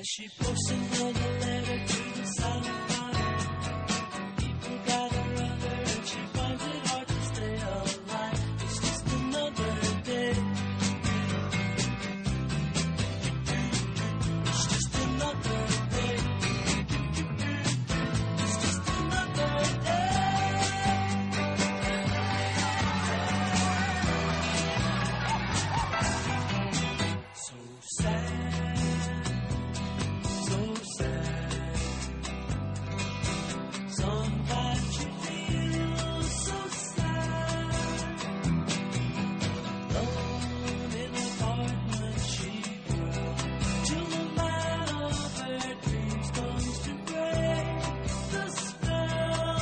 she posts another letter to the silent partner. People gather around her and she finds it hard to stay alive. It's just another day. It's just another day. It's just another day. So sad. So sad. Sometimes you feel so sad. Alone in an apartment she grew, till the man of her dreams comes to break the spell.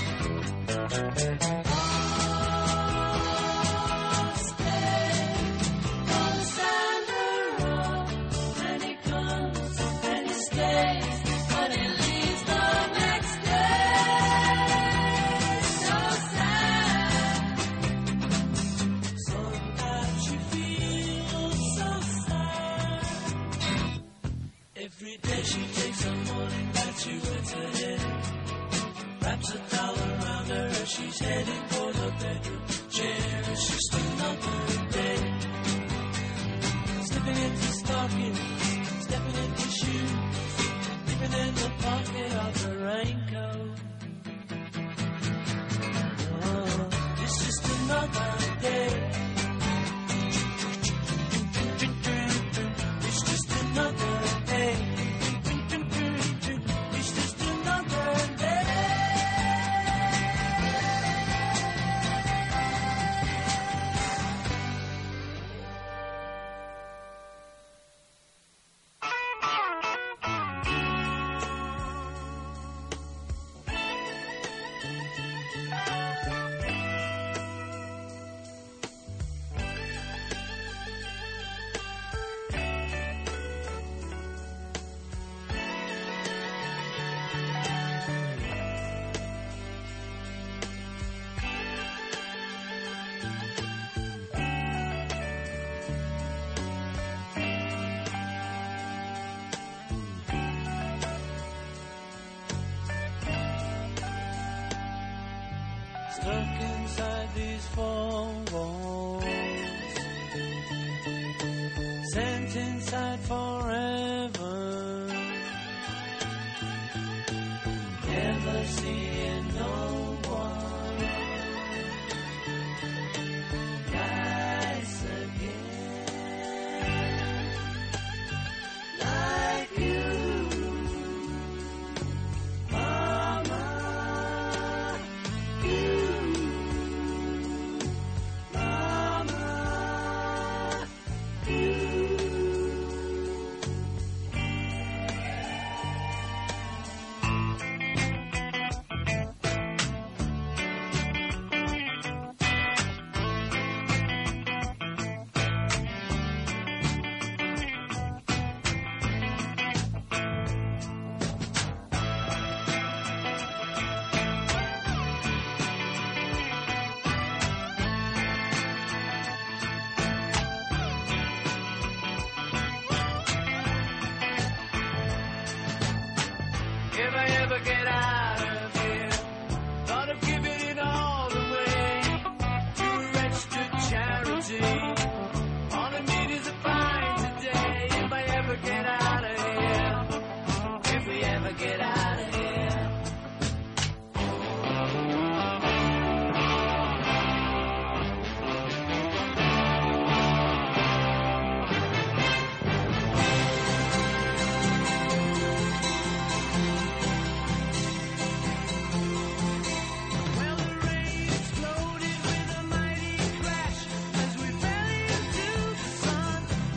Stay, don't stand around. And he comes and he stays, but he leaves the next day. So sad. Sometimes you feel so sad. Every day she takes a morning bath, she wets her head, wraps a towel around her as she's heading for the bedroom chair. It's just another day. Slipping into stockings, stepping into shoes, dipping in the pocket of the raincoat. Oh, it's just another day. It's just another day. It's just another day. Stuck inside these four walls, sent inside forever, never seeing no one nice again, like you, Mama. You, Mama, you. If I ever get out of here, thought of giving it all away to a registered charity. All I need is a fine today. If I ever get out of here, if we ever get out of here. Well, the rain exploded with a mighty crash as we fell into the sun.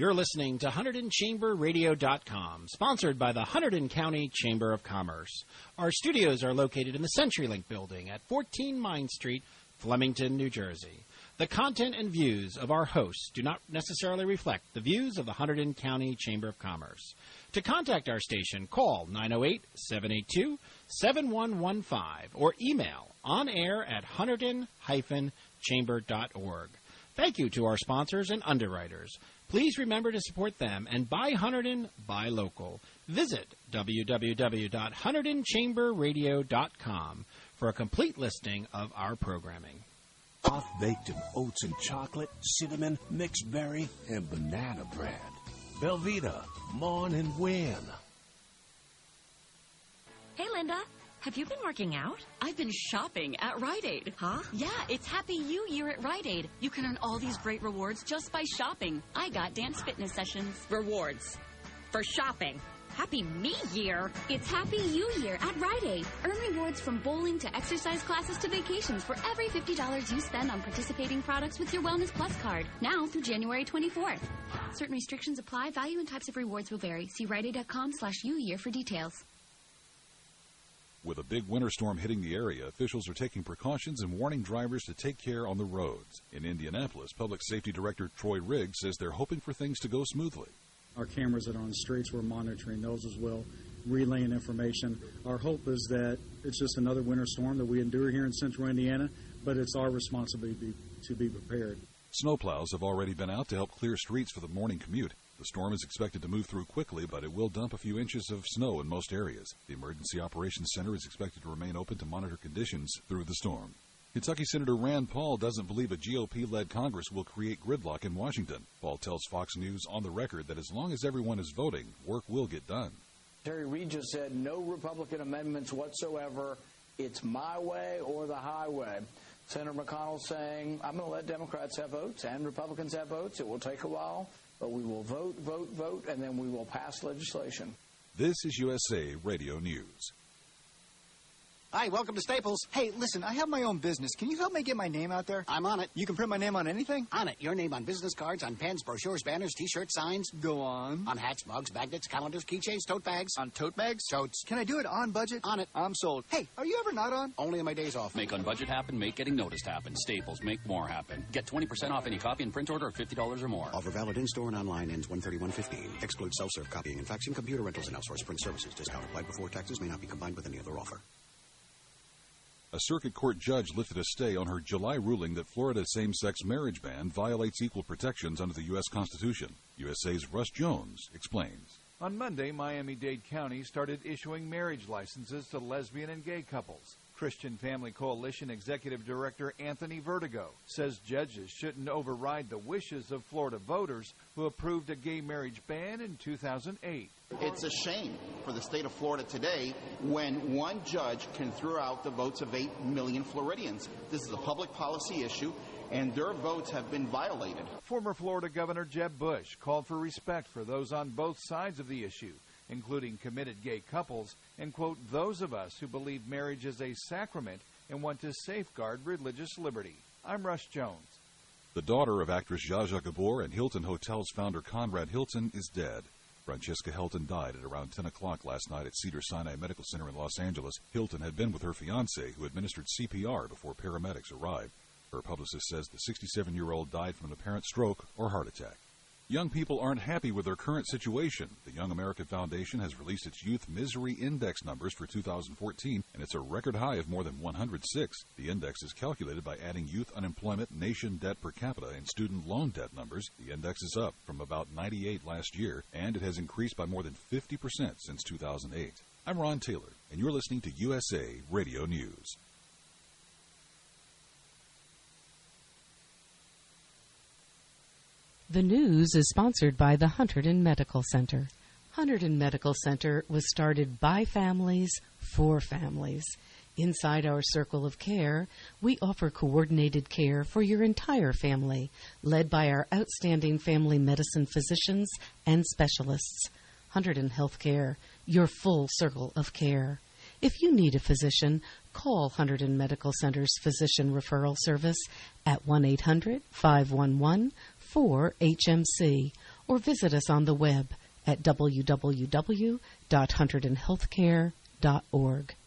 You're listening to HunterdonChamberRadio.com, sponsored by the Hunterdon County Chamber of Commerce. Our studios are located in the CenturyLink building at 14 Mine Street, Flemington, New Jersey. The content and views of our hosts do not necessarily reflect the views of the Hunterdon County Chamber of Commerce. To contact our station, call 908-782-7115 or email onair@hunterdon-chamber.org. Thank you to our sponsors and underwriters. Please remember to support them and buy Hunterdon, buy local. Visit www.HunterdonChamberRadio.com for a complete listing of our programming. Off-baked in oats and chocolate, cinnamon, mixed berry, and banana bread. Belvita, mourn and win. Hey, Linda. Have you been working out? I've been shopping at Rite Aid. Huh? Yeah, it's Happy You Year at Rite Aid. You can earn all these great rewards just by shopping. I got dance fitness sessions. Rewards. For shopping. Happy Me Year. It's Happy You Year at Rite Aid. Earn rewards from bowling to exercise classes to vacations for every $50 you spend on participating products with your Wellness Plus card. Now through January 24th. Certain restrictions apply. Value and types of rewards will vary. See riteaid.com/uyear for details. With a big winter storm hitting the area, officials are taking precautions and warning drivers to take care on the roads. In Indianapolis, Public Safety Director Troy Riggs says they're hoping for things to go smoothly. Our cameras that are on the streets, we're monitoring those as well, relaying information. Our hope is that it's just another winter storm that we endure here in central Indiana, but it's our responsibility to be prepared. Snowplows have already been out to help clear streets for the morning commute. The storm is expected to move through quickly, but it will dump a few inches of snow in most areas. The Emergency Operations Center is expected to remain open to monitor conditions through the storm. Kentucky Senator Rand Paul doesn't believe a GOP-led Congress will create gridlock in Washington. Paul tells Fox News on the record that as long as everyone is voting, work will get done. Terry Reid just said no Republican amendments whatsoever. It's my way or the highway. Senator McConnell saying, I'm going to let Democrats have votes and Republicans have votes. It will take a while, but we will vote, and then we will pass legislation. This is USA Radio News. Hi, welcome to Staples. Hey, listen, I have my own business. Can you help me get my name out there? I'm on it. You can print my name on anything? On it. Your name on business cards, on pens, brochures, banners, T-shirts, signs. Go on. On hats, mugs, magnets, calendars, keychains, tote bags. On tote bags? Totes. Can I do it on budget? On it. I'm sold. Hey, are you ever not on? Only on my days off. Make on budget happen, make getting noticed happen. Staples, make more happen. Get 20% off any copy and print order of $50 or more. Offer valid in-store and online, ends 1/31/15. Excludes self-serve copying and faxing, computer rentals, and outsourced print services. Discount applied before taxes, may not be combined with any other offer. A circuit court judge lifted a stay on her July ruling that Florida's same-sex marriage ban violates equal protections under the U.S. Constitution. USA's Russ Jones explains. On Monday, Miami-Dade County started issuing marriage licenses to lesbian and gay couples. Christian Family Coalition Executive Director Anthony Vertigo says judges shouldn't override the wishes of Florida voters who approved a gay marriage ban in 2008. It's a shame for the state of Florida today when one judge can throw out the votes of 8 million Floridians. This is a public policy issue, and their votes have been violated. Former Florida Governor Jeb Bush called for respect for those on both sides of the issue, including committed gay couples, and, quote, those of us who believe marriage is a sacrament and want to safeguard religious liberty. I'm Russ Jones. The daughter of actress Zsa Zsa Gabor and Hilton Hotels founder Conrad Hilton is dead. Francesca Hilton died at around 10 o'clock last night at Cedars-Sinai Medical Center in Los Angeles. Hilton had been with her fiancé, who administered CPR before paramedics arrived. Her publicist says the 67-year-old died from an apparent stroke or heart attack. Young people aren't happy with their current situation. The Young American Foundation has released its Youth Misery Index numbers for 2014, and it's a record high of more than 106. The index is calculated by adding youth unemployment, nation debt per capita, and student loan debt numbers. The index is up from about 98 last year, and it has increased by more than 50% since 2008. I'm Ron Taylor, and you're listening to USA Radio News. The news is sponsored by the Hunterdon Medical Center. Hunterdon Medical Center was started by families for families. Inside our circle of care, we offer coordinated care for your entire family, led by our outstanding family medicine physicians and specialists. Hunterdon Healthcare, your full circle of care. If you need a physician, call Hunterdon Medical Center's Physician Referral Service at 1-800-511-4HMC or visit us on the web at www.hunterdonhealthcare.org.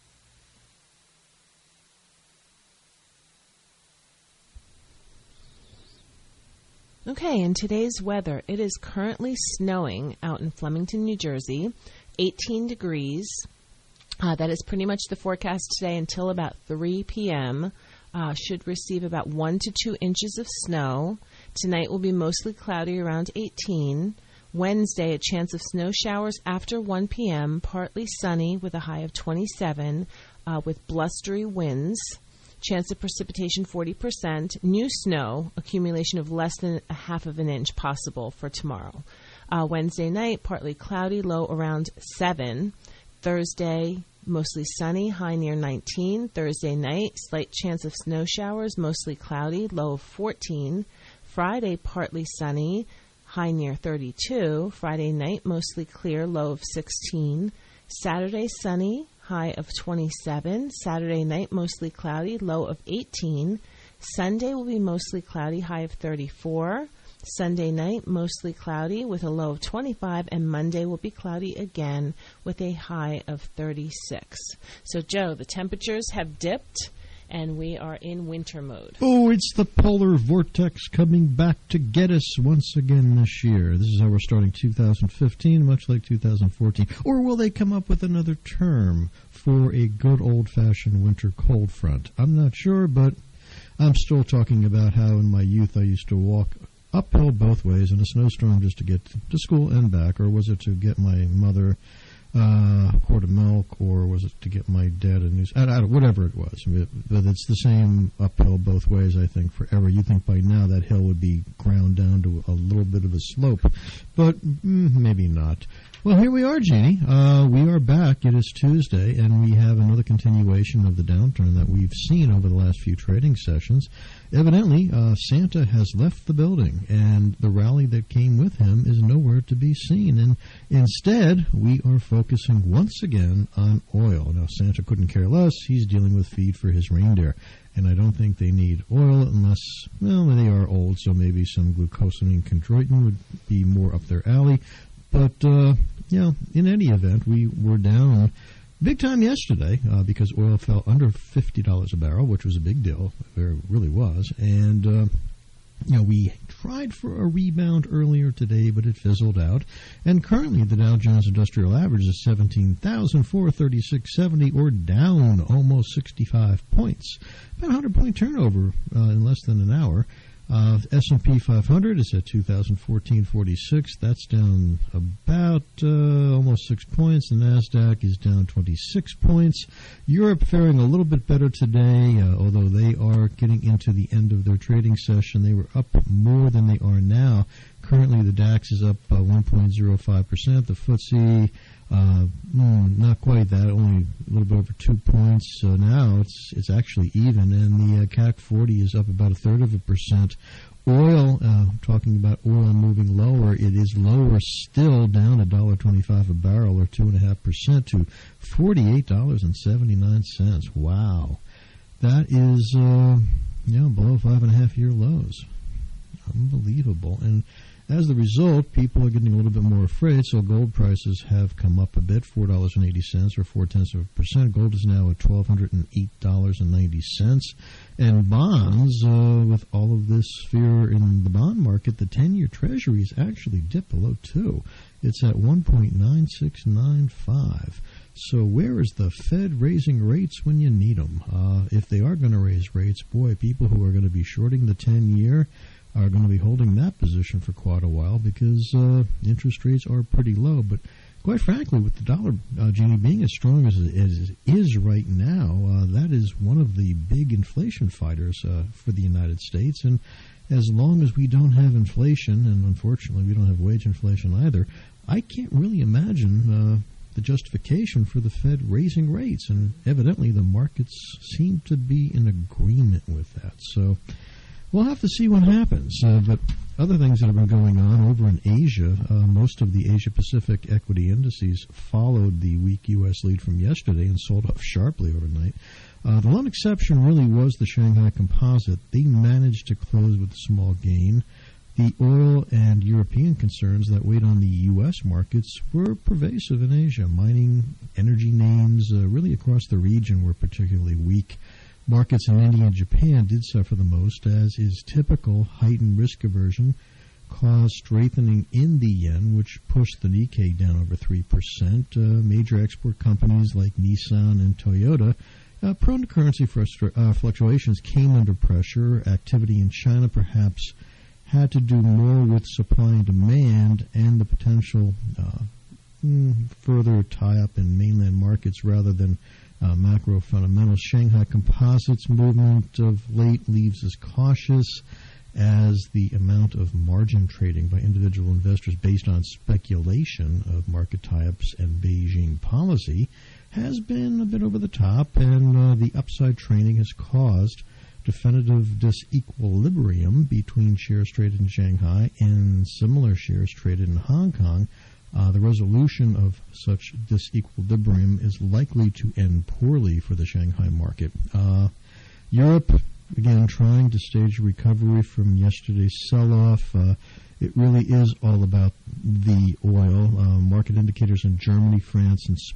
Okay, in today's weather, it is currently snowing out in Flemington, New Jersey, 18 degrees. That is pretty much the forecast today until about 3 p.m. Should receive about 1 to 2 inches of snow. Tonight will be mostly cloudy around 18. Wednesday, a chance of snow showers after 1 p.m., partly sunny with a high of 27 with blustery winds. Chance of precipitation 40%. New snow, accumulation of less than a half of an inch possible for tomorrow. Wednesday night, partly cloudy, low around 7. Thursday, mostly sunny, high near 19. Thursday night, slight chance of snow showers, mostly cloudy, low of 14. Friday, partly sunny, high near 32. Friday night, mostly clear, low of 16. Saturday, sunny, high of 27. Saturday night, mostly cloudy, low of 18. Sunday will be mostly cloudy, high of 34. Sunday night, mostly cloudy with a low of 25. And Monday will be cloudy again with a high of 36. So, Joe, the temperatures have dipped, and we are in winter mode. Oh, it's the polar vortex coming back to get us once again this year. This is how we're starting 2015, much like 2014. Or will they come up with another term for a good old-fashioned winter cold front? I'm not sure, but I'm still talking about how in my youth I used to walk uphill both ways in a snowstorm just to get to school and back, or was it to get my mother a quart of milk, or was it to get my dad a news? Whatever it was. But it's the same uphill both ways, I think, forever. You think by now that hill would be ground down to a little bit of a slope, but maybe not. Well, here we are, Jeannie. We are back. It is Tuesday, and we have another continuation of the downturn that we've seen over the last few trading sessions. Evidently, Santa has left the building, and the rally that came with him is nowhere to be seen. And instead, we are focusing once again on oil. Now, Santa couldn't care less. He's dealing with feed for his reindeer. And I don't think they need oil unless, well, they are old, so maybe some glucosamine chondroitin would be more up their alley. But, in any event, we were down big time yesterday because oil fell under $50 a barrel, which was a big deal. It really was. And, we tried for a rebound earlier today, but it fizzled out. And currently, the Dow Jones Industrial Average is 17,436.70, or down almost 65 points. About 100-point turnover in less than an hour. S&P 500 is at 2,014.46. That's down about almost 6 points. The NASDAQ is down 26 points. Europe faring a little bit better today, although they are getting into the end of their trading session. They were up more than they are now. Currently, the DAX is up 1.05%. The FTSE, not quite that, only a little bit over 2 points. So now it's actually even, and the CAC 40 is up about 1/3%. Oil, talking about oil moving lower, it is lower still, down $1.25 a barrel, or 2.5% to $48.79. Wow, that is below 5.5-year lows. Unbelievable. And as a result, people are getting a little bit more afraid, so gold prices have come up a bit, $4.80, or 0.4%. Gold is now at $1,208.90. And bonds, with all of this fear in the bond market, the 10-year Treasury has actually dipped below 2. It's at 1.9695. So where is the Fed raising rates when you need them? If they are going to raise rates, boy, people who are going to be shorting the 10-year are going to be holding that position for quite a while because interest rates are pretty low. But quite frankly, with the dollar, Jeannie, being as strong as it is right now, that is one of the big inflation fighters for the United States. And as long as we don't have inflation, and unfortunately we don't have wage inflation either, I can't really imagine the justification for the Fed raising rates. And evidently the markets seem to be in agreement with that. So we'll have to see what happens. But other things that have been going on over in Asia, most of the Asia-Pacific equity indices followed the weak U.S. lead from yesterday and sold off sharply overnight. The one exception really was the Shanghai Composite. They managed to close with a small gain. The oil and European concerns that weighed on the U.S. markets were pervasive in Asia. Mining, energy names, really across the region were particularly weak. Markets in India and Japan did suffer the most, as is typical. Heightened risk aversion caused strengthening in the yen, which pushed the Nikkei down over 3%. Major export companies like Nissan and Toyota, prone to currency fluctuations, came under pressure. Activity in China perhaps had to do more with supply and demand and the potential further tie-up in mainland markets rather than macro fundamentals. Shanghai Composites movement of late leaves us cautious, as the amount of margin trading by individual investors based on speculation of market tie-ups and Beijing policy has been a bit over the top, and the upside trading has caused definitive disequilibrium between shares traded in Shanghai and similar shares traded in Hong Kong. The resolution of such disequilibrium is likely to end poorly for the Shanghai market. Europe, again, trying to stage a recovery from yesterday's sell-off. It really is all about the oil. Market indicators in Germany, France, and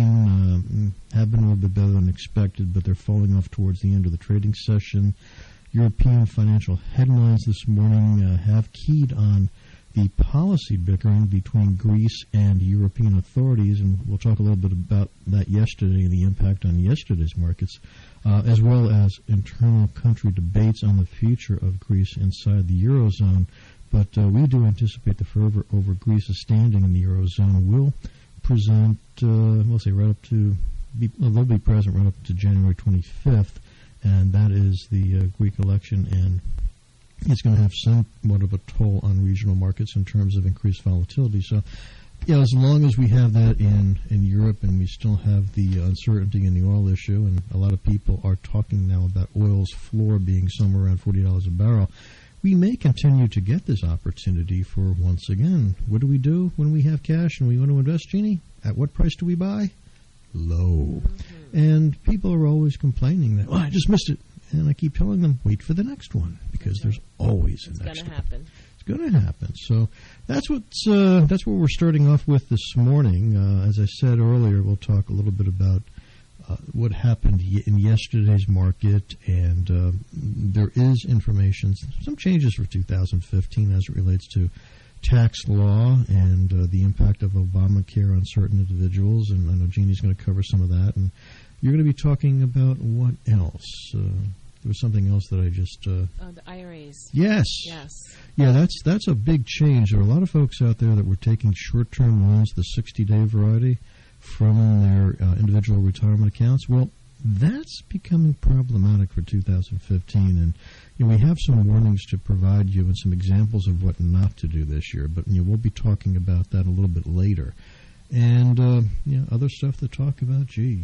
Spain have been a little bit better than expected, but they're falling off towards the end of the trading session. European financial headlines this morning have keyed on the policy bickering between Greece and European authorities, and we'll talk a little bit about that yesterday and the impact on yesterday's markets, as well as internal country debates on the future of Greece inside the Eurozone. But we do anticipate the fervor over Greece's standing in the Eurozone will present, we'll say, right up to, they'll be present right up to January 25th, and that is the Greek election, and it's going to have somewhat of a toll on regional markets in terms of increased volatility. So, as long as we have that in Europe and we still have the uncertainty in the oil issue, and a lot of people are talking now about oil's floor being somewhere around $40 a barrel, we may continue to get this opportunity for, once again, what do we do when we have cash and we want to invest, Jeannie? At what price do we buy? Low. Mm-hmm. And people are always complaining that, I just missed it. And I keep telling them, wait for the next one, because there's always a next one. It's going to happen. It's going to happen. So that's what we're starting off with this morning. As I said earlier, we'll talk a little bit about what happened in yesterday's market, and there is information, some changes for 2015 as it relates to tax law and the impact of Obamacare on certain individuals, and I know Jeannie's going to cover some of that, and you're going to be talking about what else? There was something else that I just... the IRAs. Yes. Yes. Yeah, that's a big change. There are a lot of folks out there that were taking short-term loans, the 60-day variety, from their individual retirement accounts. Well, that's becoming problematic for 2015, and we have some warnings to provide you and some examples of what not to do this year, but we'll be talking about that a little bit later. And, other stuff to talk about,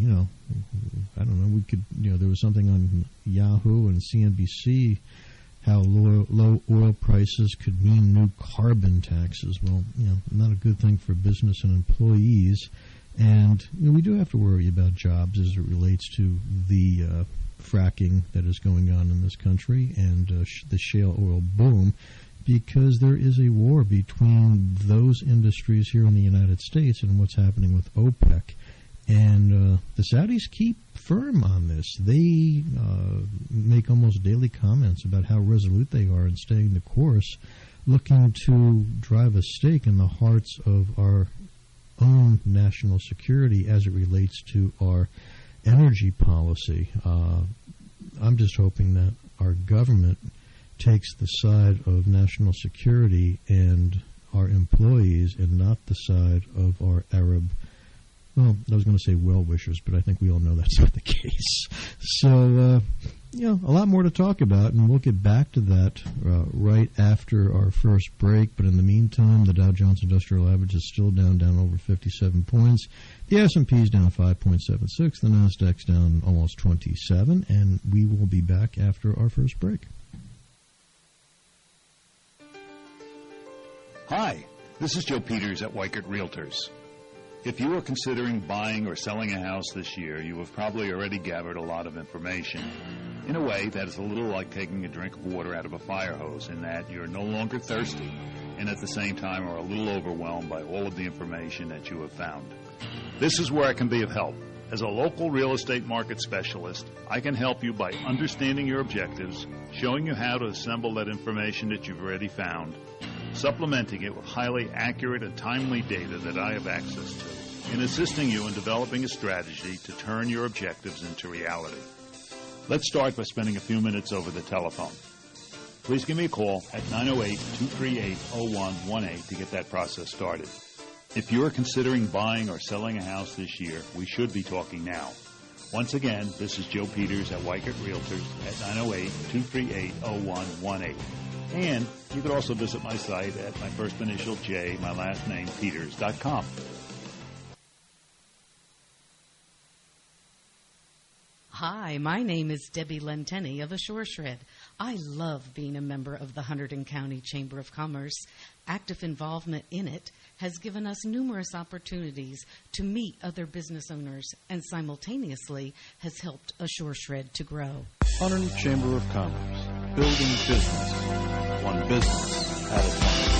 I don't know, we could, there was something on Yahoo and CNBC, how low oil prices could mean new carbon taxes. Well, not a good thing for business and employees. And we do have to worry about jobs as it relates to the fracking that is going on in this country and the shale oil boom, because there is a war between those industries here in the United States and what's happening with OPEC. And the Saudis keep firm on this. They make almost daily comments about how resolute they are in staying the course, looking to drive a stake in the hearts of our own national security as it relates to our energy policy. I'm just hoping that our government takes the side of national security and our employees and not the side of our Arab, well, I was going to say well-wishers, but I think we all know that's not the case. So, a lot more to talk about, and we'll get back to that right after our first break. But in the meantime, the Dow Jones Industrial Average is still down over 57 points. The S&P is down 5.76. The Nasdaq's down almost 27, and we will be back after our first break. Hi, this is Joe Peters at Weichert Realtors. If you are considering buying or selling a house this year, you have probably already gathered a lot of information. in a way that is a little like taking a drink of water out of a fire hose, in that you're no longer thirsty and at the same time are a little overwhelmed by all of the information that you have found. This is where I can be of help. As a local real estate market specialist, I can help you by understanding your objectives, showing you how to assemble that information that you've already found, supplementing it with highly accurate and timely data that I have access to, and assisting you in developing a strategy to turn your objectives into reality. Let's start by spending a few minutes over the telephone. Please give me a call at 908-238-0118 to get that process started. If you're considering buying or selling a house this year, we should be talking now. Once again, this is Joe Peters at Weichert Realtors at 908-238-0118. And you can also visit my site at my first initial J, my last name, Peters.com. Hi, my name is Debbie Lenteni of Assure Shred. I love being a member of the Hunterdon County Chamber of Commerce. Active involvement in it has given us numerous opportunities to meet other business owners and simultaneously has helped Assure Shred to grow. Hunterdon Chamber of Commerce, building business, one business at a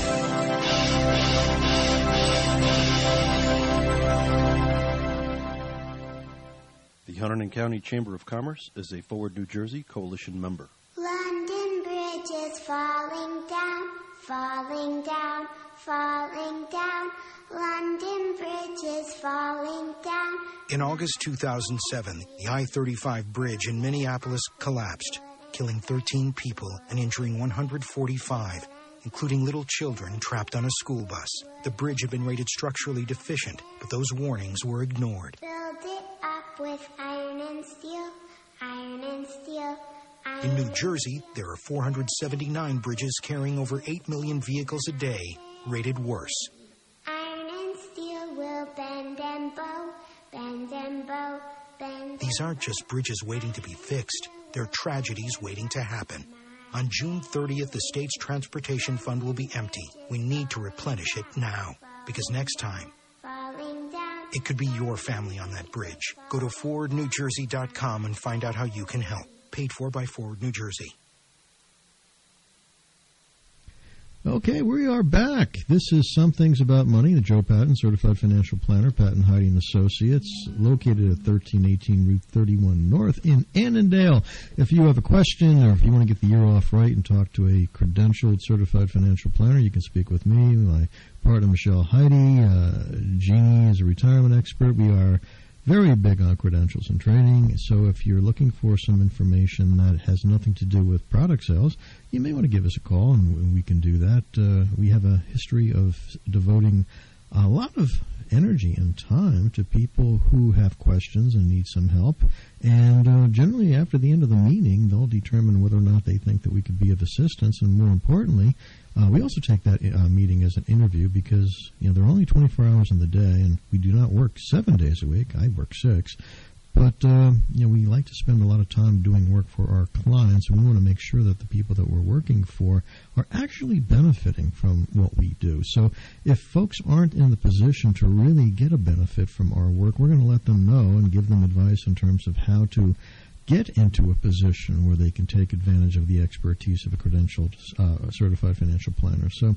time. The Hunterdon County Chamber of Commerce is a Forward New Jersey Coalition member. London Bridge is falling down, falling down, falling down. London Bridge is falling down. In August 2007, the I-35 bridge in Minneapolis collapsed, killing 13 people and injuring 145, including little children trapped on a school bus. The bridge had been rated structurally deficient, but those warnings were ignored. Build it up with iron and steel, iron and steel. In New Jersey, there are 479 bridges carrying over 8 million vehicles a day, rated worse. Iron and steel will bend and bow, bend and bow, bend. These aren't just bridges waiting to be fixed. They're tragedies waiting to happen. On June 30th, the state's transportation fund will be empty. We need to replenish it now, because next time, it could be your family on that bridge. Go to forwardnewjersey.com and find out how you can help. Paid for by Forward New Jersey. Okay, we are back. This is Some Things About Money, the Joe Patton Certified Financial Planner, Patton Heidi & Associates, located at 1318 Route 31 North in Annandale. If you have a question or if you want to get the year off right and talk to a credentialed Certified Financial Planner, you can speak with me, my partner Michelle Heidi. Jeannie is a retirement expert. We are very big on credentials and training, so if you're looking for some information that has nothing to do with product sales, you may want to give us a call, and we can do that. We have a history of devoting a lot of energy and time to people who have questions and need some help, and generally after the end of the meeting, they'll determine whether or not they think that we could be of assistance, and more importantly, we also take that meeting as an interview because, there are only 24 hours in the day, and we do not work 7 days a week. I work 6. But, we like to spend a lot of time doing work for our clients, and we want to make sure that the people that we're working for are actually benefiting from what we do. So if folks aren't in the position to really get a benefit from our work, we're going to let them know and give them advice in terms of how to get into a position where they can take advantage of the expertise of a credentialed certified financial planner. So,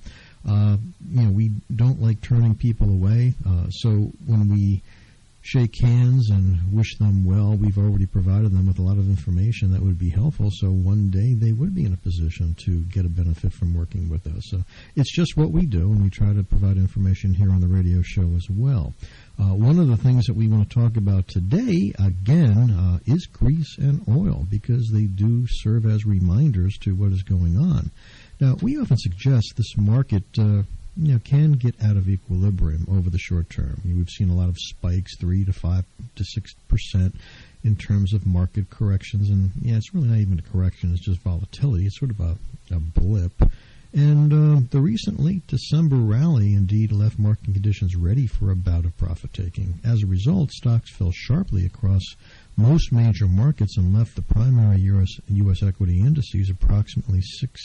we don't like turning people away. So when we shake hands and wish them well, we've already provided them with a lot of information that would be helpful, so one day they would be in a position to get a benefit from working with us. So it's just what we do, and we try to provide information here on the radio show as well. One of the things that we want to talk about today, again, is grease and oil, because they do serve as reminders to what is going on. Now, we often suggest this market can get out of equilibrium over the short term. We've seen a lot of spikes, 3 to 5 to 6% in terms of market corrections, and it's really not even a correction; it's just volatility. It's sort of a blip. And the recent late December rally indeed left market conditions ready for a bout of profit-taking. As a result, stocks fell sharply across most major markets and left the primary U.S. equity indices approximately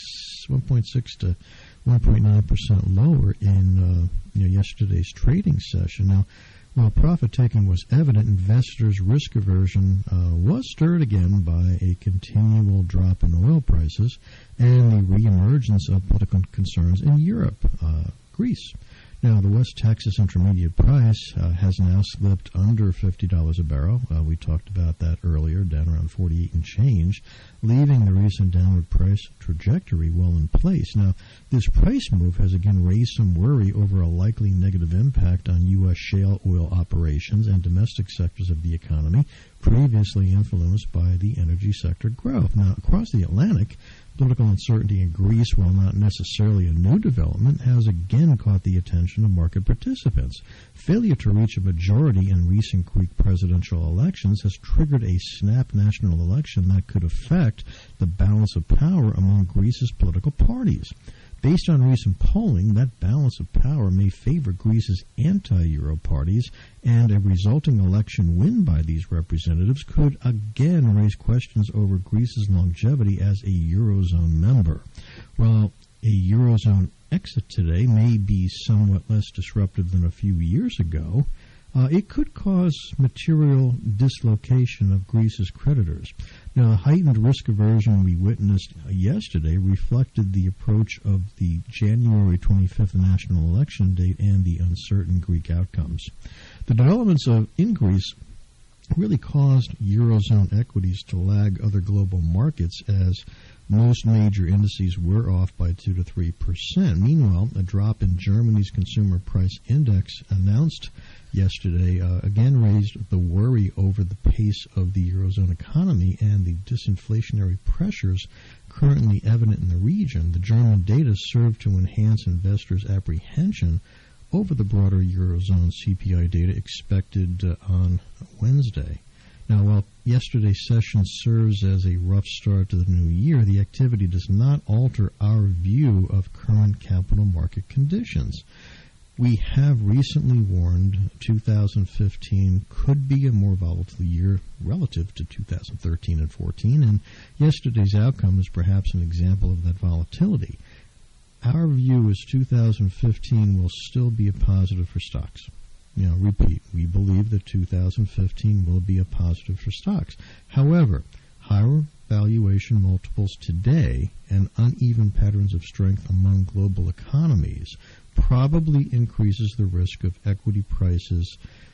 1.6 to 1.9% lower in yesterday's trading session. Now, While profit-taking was evident, investors' risk aversion was stirred again by a continual drop in oil prices and the reemergence of political concerns in Europe, Greece. Now, the West Texas Intermediate price has now slipped under $50 a barrel. We talked about that earlier, down around 48 and change, leaving the recent downward price trajectory well in place. Now, this price move has again raised some worry over a likely negative impact on U.S. shale oil operations and domestic sectors of the economy, previously influenced by the energy sector growth. Now, across the Atlantic, political uncertainty in Greece, while not necessarily a new development, has again caught the attention of market participants. Failure to reach a majority in recent Greek presidential elections has triggered a snap national election that could affect the balance of power among Greece's political parties. Based on recent polling, that balance of power may favor Greece's anti-Euro parties, and a resulting election win by these representatives could again raise questions over Greece's longevity as a Eurozone member. While a Eurozone exit today may be somewhat less disruptive than a few years ago, it could cause material dislocation of Greece's creditors. Now, the heightened risk aversion we witnessed yesterday reflected the approach of the January 25th national election date and the uncertain Greek outcomes. The developments in Greece really caused Eurozone equities to lag other global markets, as most major indices were off by 2 to 3%. Meanwhile, a drop in Germany's consumer price index announced yesterday again raised the worry over the pace of the Eurozone economy and the disinflationary pressures currently evident in the region. The German data served to enhance investors' apprehension over the broader Eurozone CPI data expected on Wednesday. Now, while yesterday's session serves as a rough start to the new year, the activity does not alter our view of current capital market conditions. We have recently warned 2015 could be a more volatile year relative to 2013 and 14, and yesterday's outcome is perhaps an example of that volatility. Our view is 2015 will still be a positive for stocks. Now, repeat, we believe that 2015 will be a positive for stocks. However, higher valuation multiples today and uneven patterns of strength among global economies probably increases the risk of equity prices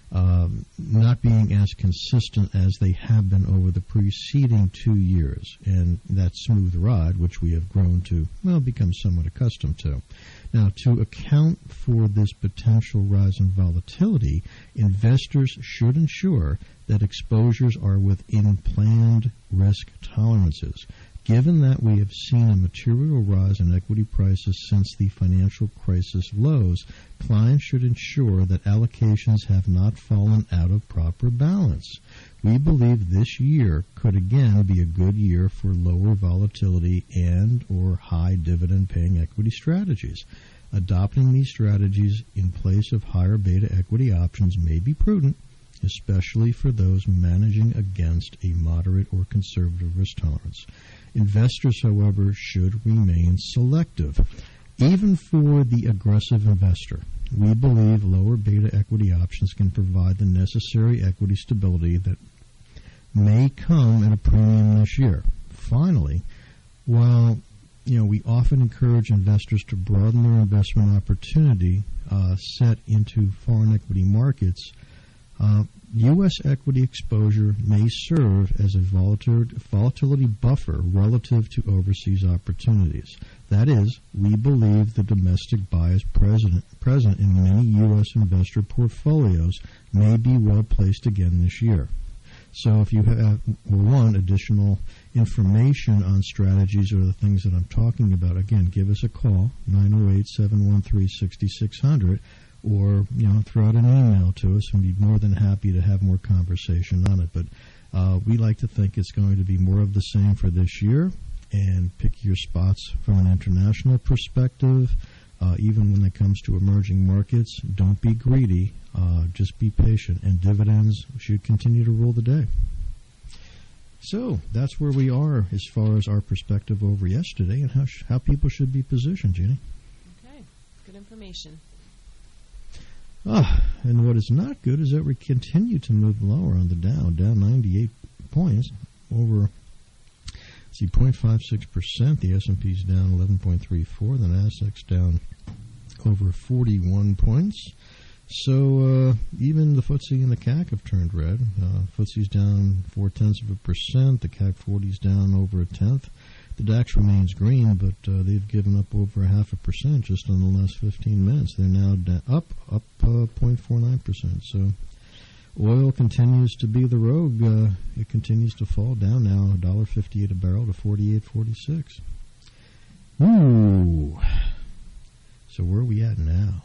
not being as consistent as they have been over the preceding 2 years, and that smooth ride, which we have grown to, become somewhat accustomed to. Now, to account for this potential rise in volatility, investors should ensure that exposures are within planned risk tolerances. Given that we have seen a material rise in equity prices since the financial crisis lows, clients should ensure that allocations have not fallen out of proper balance. We believe this year could again be a good year for lower volatility and or high dividend-paying equity strategies. Adopting these strategies in place of higher beta equity options may be prudent, especially for those managing against a moderate or conservative risk tolerance. Investors, however, should remain selective. Even for the aggressive investor, we believe lower beta equity options can provide the necessary equity stability that may come at a premium this year. Finally, while we often encourage investors to broaden their investment opportunity set into foreign equity markets, U.S. equity exposure may serve as a volatility buffer relative to overseas opportunities. That is, we believe the domestic bias present in many U.S. investor portfolios may be well placed again this year. So if you have, additional information on strategies or the things that I'm talking about, again, give us a call, 908-713-6600, or throw out an email to us, and we'd be more than happy to have more conversation on it. But we like to think it's going to be more of the same for this year, and pick your spots from an international perspective. Even when it comes to emerging markets, don't be greedy, just be patient, and dividends should continue to rule the day. So that's where we are as far as our perspective over yesterday and how people should be positioned, Jeannie. Okay, good information. And what is not good is that we continue to move lower on the Dow, down 98 points, over 0.56%. The S&P's down 11.34. The Nasdaq's down over 41 points. So even the FTSE and the CAC have turned red. FTSE's down 0.4%. The CAC 40's down over 1/10. The DAX remains green, but they've given up over 0.5% just in the last 15 minutes. They're now up 0.49%. So oil continues to be the rogue. It continues to fall down now, $1.58 a barrel to 48.46. Ooh. So where are we at now?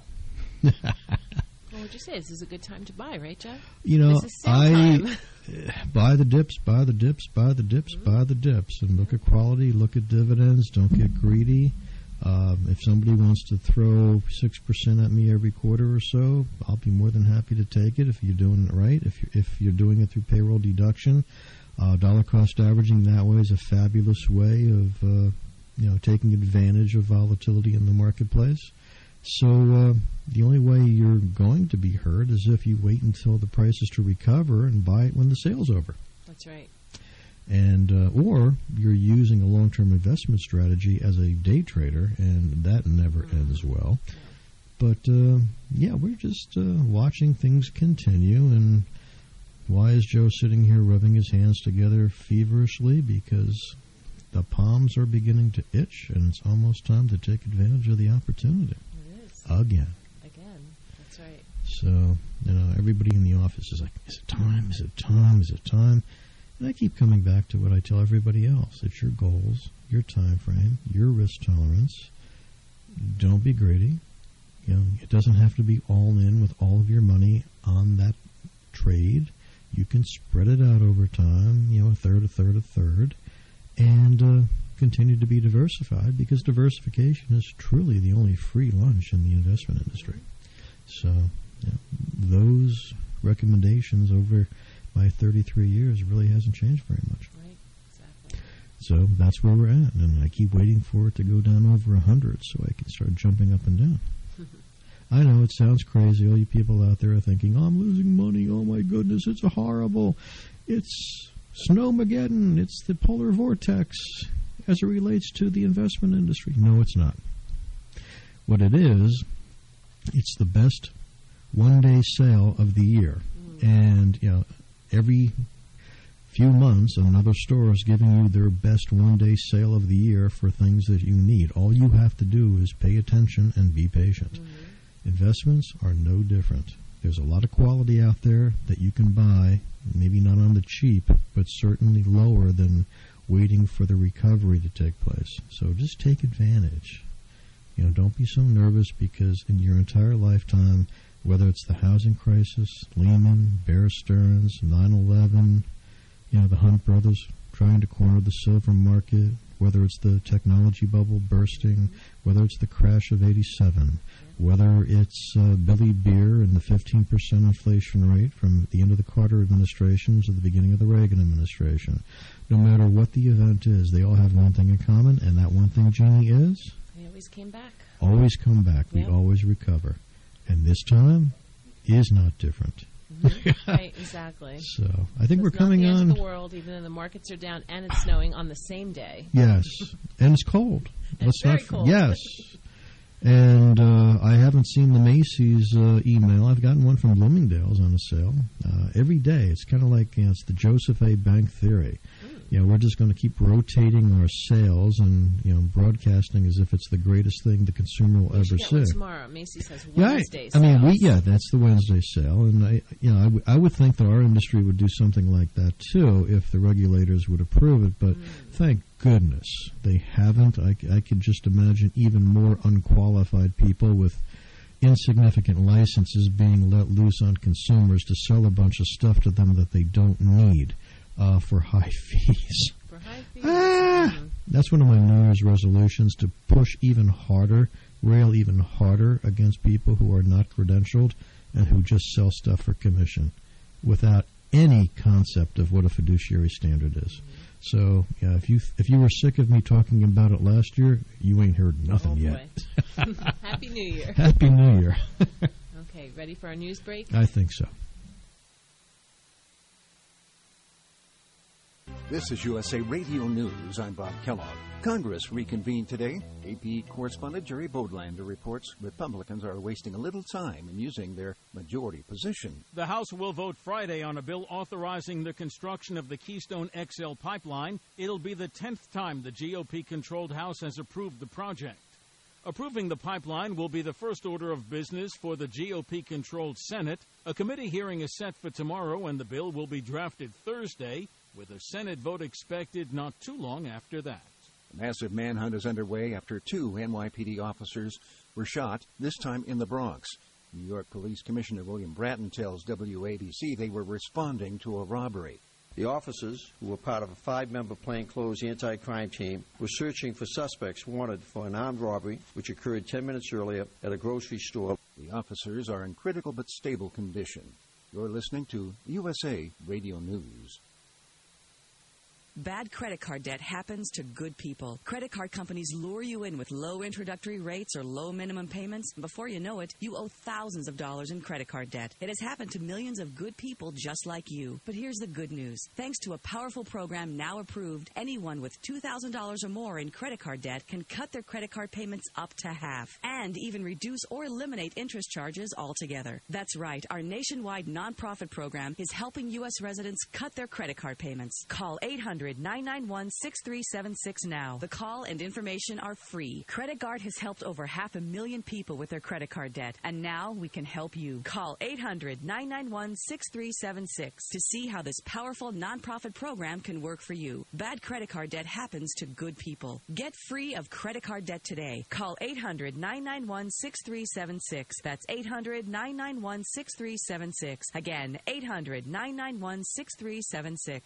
Well, would you say this is a good time to buy, right, Jeff? You know, this is time. Buy the dips, buy the dips, buy the dips, buy the dips, and look at quality, look at dividends. Don't get greedy. If somebody wants to throw 6% at me every quarter or so, I'll be more than happy to take it if you're doing it right. If you're doing it through payroll deduction, dollar cost averaging that way is a fabulous way of taking advantage of volatility in the marketplace. So the only way you're going to be hurt is if you wait until the price is to recover and buy it when the sale's over. That's right. And or you're using a long-term investment strategy as a day trader, and that never ends well. But we're just watching things continue. And why is Joe sitting here rubbing his hands together feverishly? Because the palms are beginning to itch, and it's almost time to take advantage of the opportunity. It is. Again, that's right. So, everybody in the office is like, is it time? Is it time? Is it time? And I keep coming back to what I tell everybody else. It's your goals, your time frame, your risk tolerance. Don't be greedy. It doesn't have to be all in with all of your money on that trade. You can spread it out over time, a third, a third, a third, and continue to be diversified, because diversification is truly the only free lunch in the investment industry. So those recommendations over my 33 years really hasn't changed very much. Right, exactly. So that's where we're at, and I keep waiting for it to go down over 100 so I can start jumping up and down. I know it sounds crazy. All you people out there are thinking, I'm losing money. Oh, my goodness, it's horrible. It's Snowmageddon. It's the polar vortex as it relates to the investment industry. No, it's not. What it is, it's the best one-day sale of the year. And, every few months, another store is giving you their best one-day sale of the year for things that you need. All you have to do is pay attention and be patient. Investments are no different. There's a lot of quality out there that you can buy, maybe not on the cheap, but certainly lower than waiting for the recovery to take place. So just take advantage. Don't be so nervous, because in your entire lifetime, whether it's the housing crisis, Lehman, Bear Stearns, 9/11, the Hunt brothers trying to corner the silver market, whether it's the technology bubble bursting, whether it's the crash of '87, whether it's Billy Beer and the 15% inflation rate from the end of the Carter administration to the beginning of the Reagan administration. No matter what the event is, they all have one thing in common, and that one thing, Jeannie, is? They always came back. Always come back. Yep. We always recover. And this time is not different. Right, exactly. So I think we're coming on. The world, even though the markets are down and it's snowing on the same day. Yes, and it's cold. And it's very cold. Yes. And I haven't seen the Macy's email. I've gotten one from Bloomingdale's on a sale every day. It's kind of like it's the Joseph A. Bank theory. We're just going to keep rotating our sales and broadcasting as if it's the greatest thing the consumer will ever see. Tomorrow, Macy's has Wednesday sales. I mean, that's the Wednesday sale, and I would think that our industry would do something like that too if the regulators would approve it. But thank goodness they haven't. I could just imagine even more unqualified people with insignificant licenses being let loose on consumers to sell a bunch of stuff to them that they don't need. For high fees. For high fees. That's one of my New Year's resolutions, to push even harder, rail even harder against people who are not credentialed and who just sell stuff for commission without any concept of what a fiduciary standard is. So, if you were sick of me talking about it last year, you ain't heard nothing yet. Happy New Year. Happy New Year. Okay, Okay, ready for our news break? I think so. This is USA Radio News. I'm Bob Kellogg. Congress reconvened today. AP correspondent Jerry Bodlander reports Republicans are wasting a little time in using their majority position. The House will vote Friday on a bill authorizing the construction of the Keystone XL pipeline. It'll be the 10th time the GOP-controlled House has approved the project. Approving the pipeline will be the first order of business for the GOP-controlled Senate. A committee hearing is set for tomorrow, and the bill will be drafted Thursday, with a Senate vote expected not too long after that. A massive manhunt is underway after 2 NYPD officers were shot, this time in the Bronx. New York Police Commissioner William Bratton tells WABC they were responding to a robbery. The officers, who were part of a 5-member plainclothes anti-crime team, were searching for suspects wanted for an armed robbery which occurred 10 minutes earlier at a grocery store. The officers are in critical but stable condition. You're listening to USA Radio News. Bad credit card debt happens to good people. Credit card companies lure you in with low introductory rates or low minimum payments. Before you know it, you owe thousands of dollars in credit card debt. It has happened to millions of good people just like you. But here's the good news. Thanks to a powerful program now approved, anyone with $2,000 or more in credit card debt can cut their credit card payments up to half and even reduce or eliminate interest charges altogether. That's right. Our nationwide nonprofit program is helping U.S. residents cut their credit card payments. Call 800-991-6376 now. The call and information are free. Credit Guard has helped over 500,000 people with their credit card debt, and now we can help you. Call 800-991-6376 to see how this powerful nonprofit program can work for you. Bad credit card debt happens to good people. Get free of credit card debt today. Call 800-991-6376. That's 800-991-6376. Again, 800-991-6376.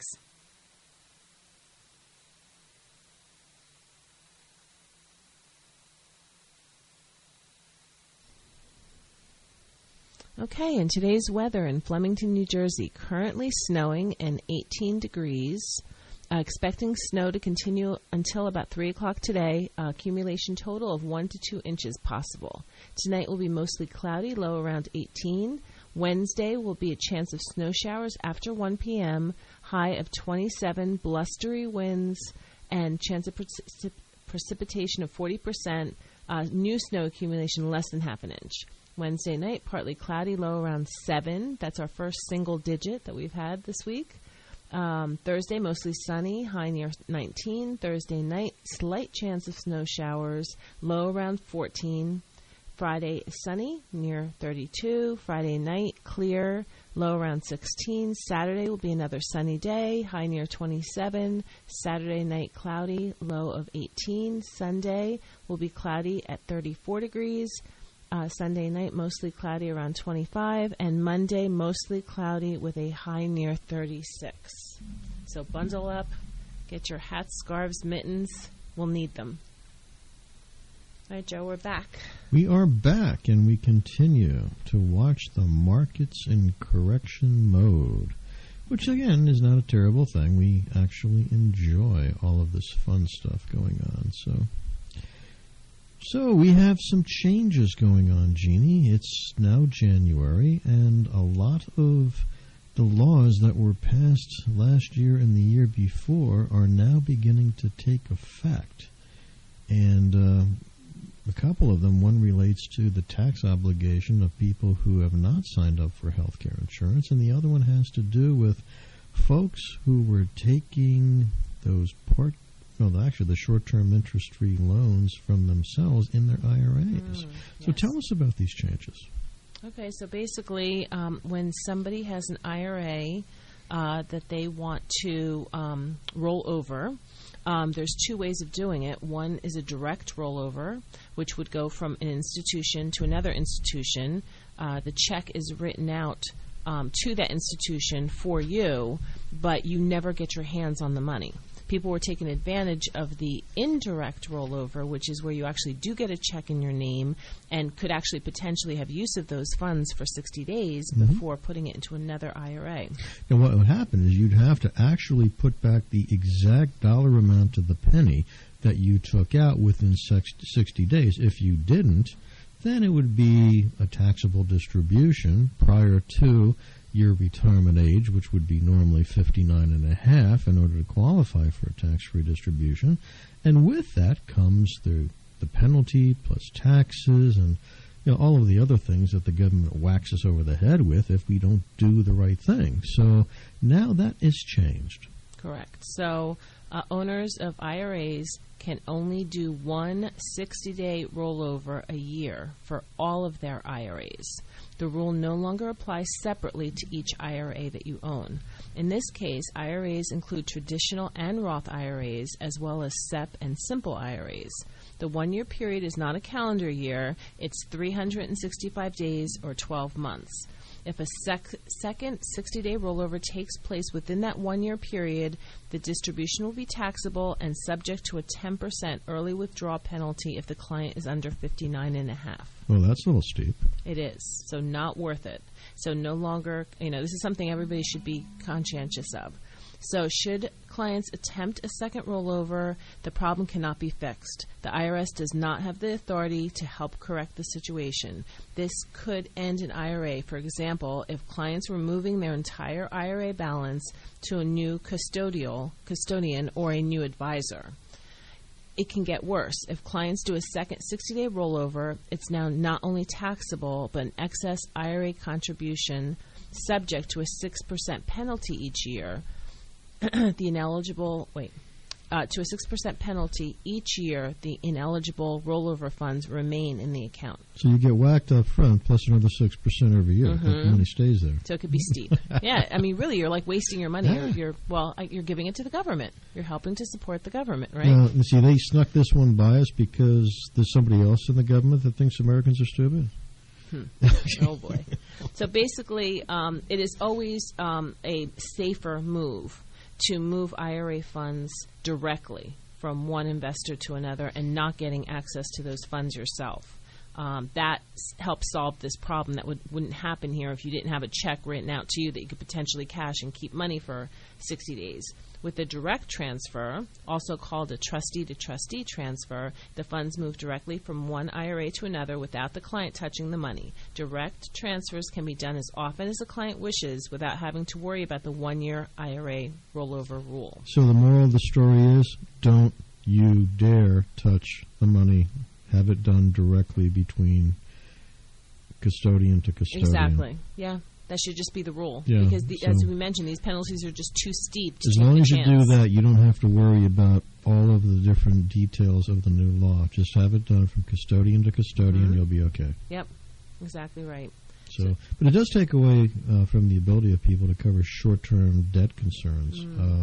Okay, and today's weather in Flemington, New Jersey, currently snowing and 18 degrees. Expecting snow to continue until about 3 o'clock today. Accumulation total of 1 to 2 inches possible. Tonight will be mostly cloudy, low around 18. Wednesday will be a chance of snow showers after 1 p.m., high of 27, blustery winds, and chance of precipitation of 40%. New snow accumulation less than half an inch. Wednesday night, partly cloudy, low around 7. That's our first single digit that we've had this week. Thursday, mostly sunny, high near 19. Thursday night, slight chance of snow showers, low around 14. Friday, sunny, near 32. Friday night, clear, low around 16. Saturday will be another sunny day, high near 27. Saturday night, cloudy, low of 18. Sunday will be cloudy at 34 degrees. Sunday night, mostly cloudy around 25, and Monday, mostly cloudy with a high near 36. So bundle up, get your hats, scarves, mittens. We'll need them. All right, Joe, we're back. We are back, and we continue to watch the markets in correction mode, which, again, is not a terrible thing. We actually enjoy all of this fun stuff going on, So we have some changes going on, Jeannie. It's now January, and a lot of the laws that were passed last year and the year before are now beginning to take effect. And a couple of them, one relates to the tax obligation of people who have not signed up for health care insurance, and the other one has to do with folks who were taking those the short-term interest-free loans from themselves in their IRAs. So tell us about these changes. Okay, so basically, when somebody has an IRA that they want to roll over, there's 2 ways of doing it. One is a direct rollover, which would go from an institution to another institution. The check is written out to that institution for you, but you never get your hands on the money. People were taking advantage of the indirect rollover, which is where you actually do get a check in your name and could actually potentially have use of those funds for 60 days before putting it into another IRA. And what would happen is you'd have to actually put back the exact dollar amount to the penny that you took out within 60 days. If you didn't, then it would be a taxable distribution prior to your retirement age, which would be normally 59.5 in order to qualify for a tax-free distribution. And with that comes the penalty plus taxes and all of the other things that the government whacks us over the head with if we don't do the right thing. So now that is changed. Correct. So owners of IRAs can only do one 60-day rollover a year for all of their IRAs. The rule no longer applies separately to each IRA that you own. In this case, IRAs include traditional and Roth IRAs, as well as SEP and simple IRAs. The one-year period is not a calendar year. It's 365 days or 12 months. If a second 60-day rollover takes place within that one-year period, the distribution will be taxable and subject to a 10% early withdrawal penalty if the client is under 59.5. Well, that's a little steep. It is. So not worth it. So no longer, this is something everybody should be conscientious of. So should clients attempt a second rollover, the problem cannot be fixed. The IRS does not have the authority to help correct the situation. This could end an IRA, for example, if clients were moving their entire IRA balance to a new custodian or a new advisor. It can get worse. If clients do a second 60-day rollover, it's now not only taxable, but an excess IRA contribution subject to a 6% penalty each year. To a 6% penalty each year, the ineligible rollover funds remain in the account. So you get whacked up front plus another 6% every year. Mm-hmm. The money stays there. So it could be steep. Yeah, I mean, really, you're like wasting your money. Yeah. You're giving it to the government. You're helping to support the government, right? You see, they snuck this one by us because there's somebody else in the government that thinks Americans are stupid. Oh, boy. So basically, it is always a safer move to move IRA funds directly from one investor to another and not getting access to those funds yourself. That helps solve this problem that wouldn't happen here if you didn't have a check written out to you that you could potentially cash and keep money for 60 days. With a direct transfer, also called a trustee-to-trustee transfer, the funds move directly from one IRA to another without the client touching the money. Direct transfers can be done as often as the client wishes without having to worry about the one-year IRA rollover rule. So the moral of the story is, don't you dare touch the money. Have it done directly between custodian to custodian. Exactly. Yeah. That should just be the rule. Yeah, because, as we mentioned, these penalties are just too steep to as take long a as you chance. do that, you don't have to worry about all of the different details of the new law. Just have it done from custodian to custodian. You'll be okay. Yep. Exactly right. So, but it does take away from the ability of people to cover short-term debt concerns.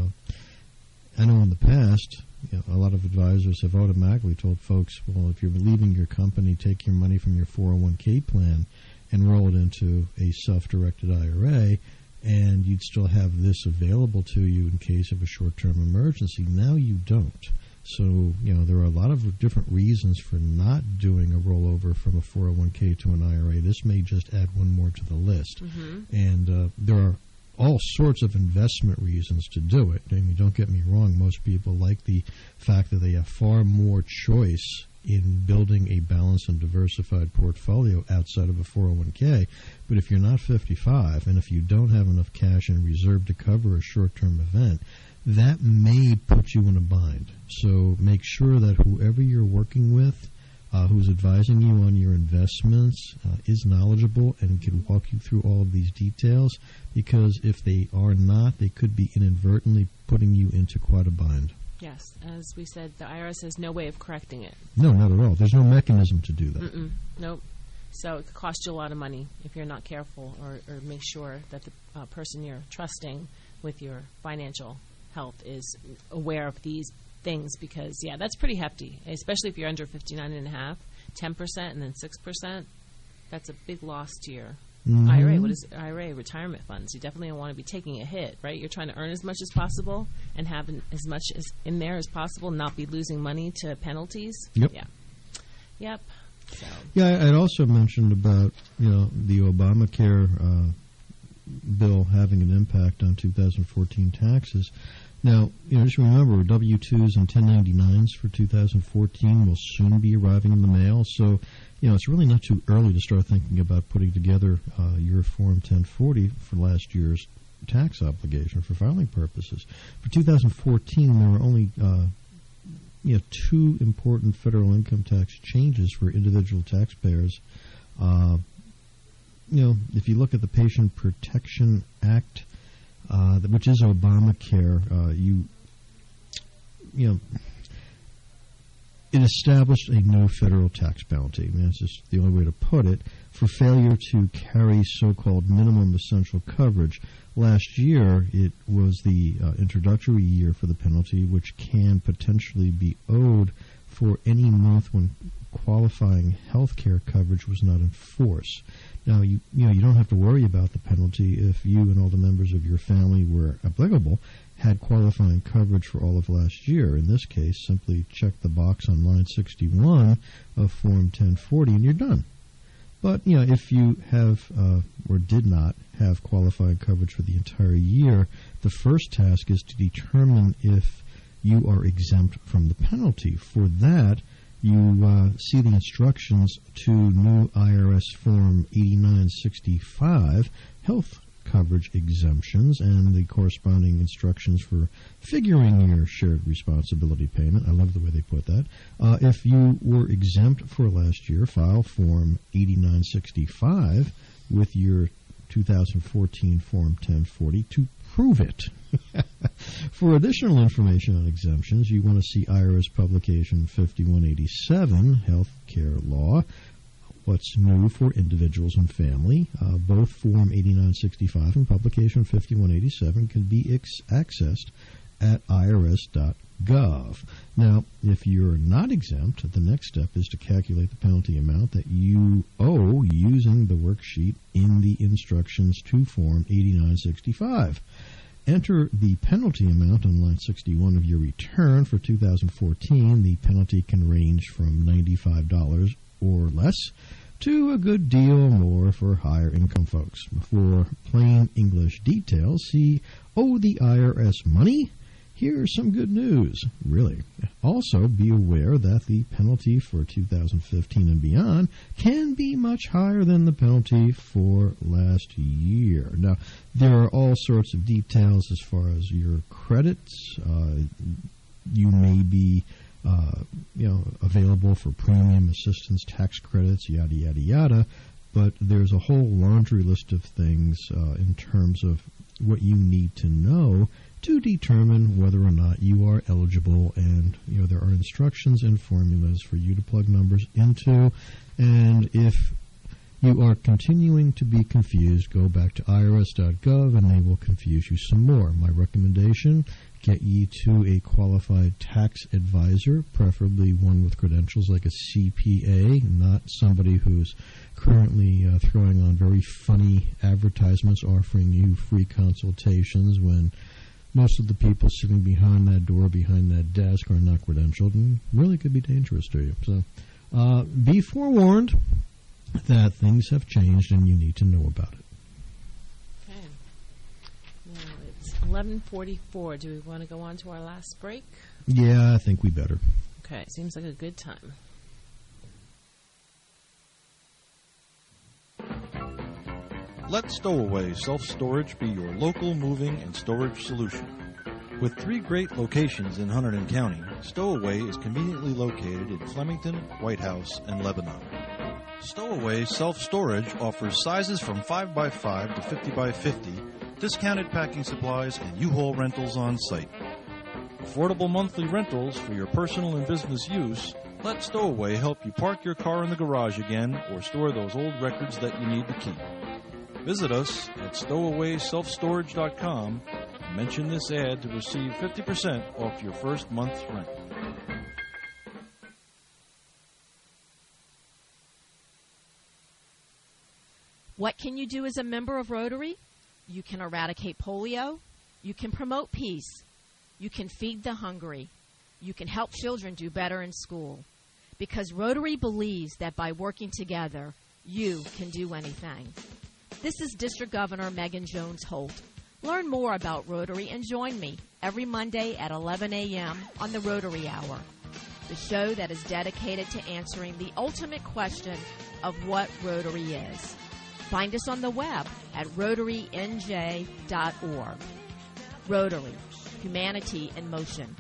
I know in the past, a lot of advisors have automatically told folks, well, if you're leaving your company, take your money from your 401k plan and roll it into a self-directed IRA, and you'd still have this available to you in case of a short-term emergency. Now you don't. So, there are a lot of different reasons for not doing a rollover from a 401k to an IRA. This may just add one more to the list. And there are all sorts of investment reasons to do it. I mean, don't get me wrong, most people like the fact that they have far more choice in building a balanced and diversified portfolio outside of a 401k. But if you're not 55 and if you don't have enough cash in reserve to cover a short-term event, that may put you in a bind. So make sure that whoever you're working with, who's advising you on your investments, is knowledgeable and can walk you through all of these details, because if they are not, they could be inadvertently putting you into quite a bind. Yes. As we said, the IRS has no way of correcting it. No, not at all. There's no mechanism to do that. Nope. So it could cost you a lot of money if you're not careful or make sure that the person you're trusting with your financial health is aware of these things, because, that's pretty hefty, especially if you're under 59.5, 10% and then 6%. That's a big loss to your IRA. What is IRA? Retirement funds. You definitely don't want to be taking a hit, right? You're trying to earn as much as possible and have as much as in there as possible, not be losing money to penalties. Yep. Yep. So. Yeah, I'd also mentioned about, the Obamacare bill having an impact on 2014 taxes. Now, just remember, W-2s and 1099s for 2014 will soon be arriving in the mail, so, it's really not too early to start thinking about putting together your Form 1040 for last year's tax obligation for filing purposes. For 2014, there were only two important federal income tax changes for individual taxpayers. If you look at the Patient Protection Act, which is Obamacare, it established a no federal tax penalty. That's just the only way to put it, for failure to carry so-called minimum essential coverage. Last year, it was the introductory year for the penalty, which can potentially be owed for any month when qualifying health care coverage was not in force. Now, you don't have to worry about the penalty if you and all the members of your family were applicable had qualifying coverage for all of last year. In this case, simply check the box on line 61 of Form 1040 and you're done. But, if you have or did not have qualifying coverage for the entire year, the first task is to determine if you are exempt from the penalty. For that, you see the instructions to new IRS Form 8965, health coverage exemptions, and the corresponding instructions for figuring your shared responsibility payment. I love the way they put that. If you were exempt for last year, file Form 8965 with your 2014 Form 1040 to prove it. For additional information on exemptions, you want to see IRS Publication 5187, Health Care Law, What's New for Individuals and Family. Both Form 8965 and Publication 5187 can be accessed at irs.gov. Now, if you're not exempt, the next step is to calculate the penalty amount that you owe using the worksheet in the instructions to Form 8965. Enter the penalty amount on line 61 of your return. For 2014, the penalty can range from $95 or less to a good deal more for higher income folks. For plain English details, see Owe the IRS Money? Here's some good news, really. Also, be aware that the penalty for 2015 and beyond can be much higher than the penalty for last year. Now, there are all sorts of details as far as your credits. You may be available for premium assistance, tax credits, yada, yada, yada. But there's a whole laundry list of things in terms of what you need to know to determine whether or not you are eligible, and there are instructions and formulas for you to plug numbers into. And if you are continuing to be confused, go back to irs.gov and they will confuse you some more. My recommendation, get ye to a qualified tax advisor, preferably one with credentials like a CPA, not somebody who's currently throwing on very funny advertisements offering you free consultations when most of the people sitting behind that door, behind that desk, are not credentialed and really could be dangerous to you. So be forewarned that things have changed and you need to know about it. Okay. Now it's 11:44. Do we want to go on to our last break? Yeah, I think we better. Okay, seems like a good time. Let Stowaway Self-Storage be your local moving and storage solution. With 3 great locations in Hunterdon County, Stowaway is conveniently located in Flemington, White House, and Lebanon. Stowaway Self-Storage offers sizes from 5x5 to 50x50, discounted packing supplies, and U-Haul rentals on site. Affordable monthly rentals for your personal and business use. Let Stowaway help you park your car in the garage again or store those old records that you need to keep. Visit us at stowawayselfstorage.com and mention this ad to receive 50% off your first month's rent. What can you do as a member of Rotary? You can eradicate polio. You can promote peace. You can feed the hungry. You can help children do better in school. Because Rotary believes that by working together, you can do anything. This is District Governor Megan Jones Holt. Learn more about Rotary and join me every Monday at 11 a.m. on the Rotary Hour, the show that is dedicated to answering the ultimate question of what Rotary is. Find us on the web at rotarynj.org. Rotary, humanity in motion.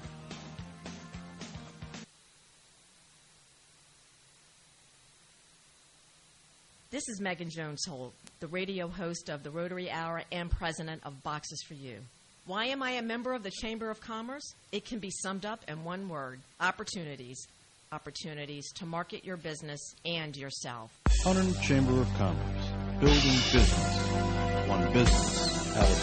This is Megan Jones Holt, the radio host of the Rotary Hour and president of Boxes for You. Why am I a member of the Chamber of Commerce? It can be summed up in one word: opportunities. Opportunities to market your business and yourself. Hunterdon Chamber of Commerce, building business, one business at a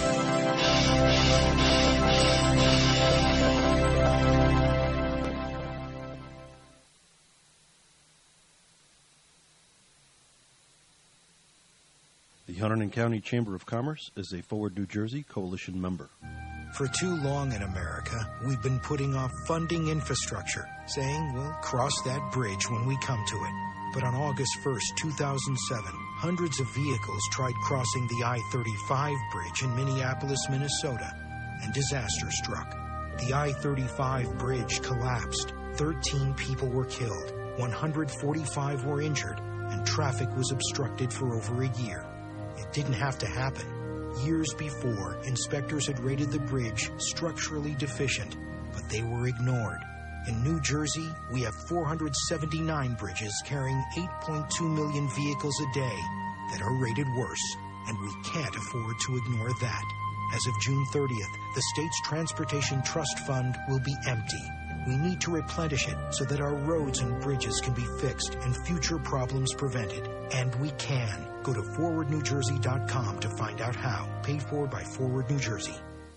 The Hunterdon County Chamber of Commerce is a Forward New Jersey Coalition member. For too long in America, we've been putting off funding infrastructure, saying we'll cross that bridge when we come to it. But on August 1st, 2007, hundreds of vehicles tried crossing the I-35 bridge in Minneapolis, Minnesota, and disaster struck. The I-35 bridge collapsed. 13 people were killed, 145 were injured, and traffic was obstructed for over a year. It didn't have to happen. Years before, inspectors had rated the bridge structurally deficient, but they were ignored. In New Jersey, we have 479 bridges carrying 8.2 million vehicles a day that are rated worse, and we can't afford to ignore that. As of June 30th, the state's Transportation Trust Fund will be empty. We need to replenish it so that our roads and bridges can be fixed and future problems prevented. And we can. Go to forwardnewjersey.com to find out how. Paid for by Forward New Jersey.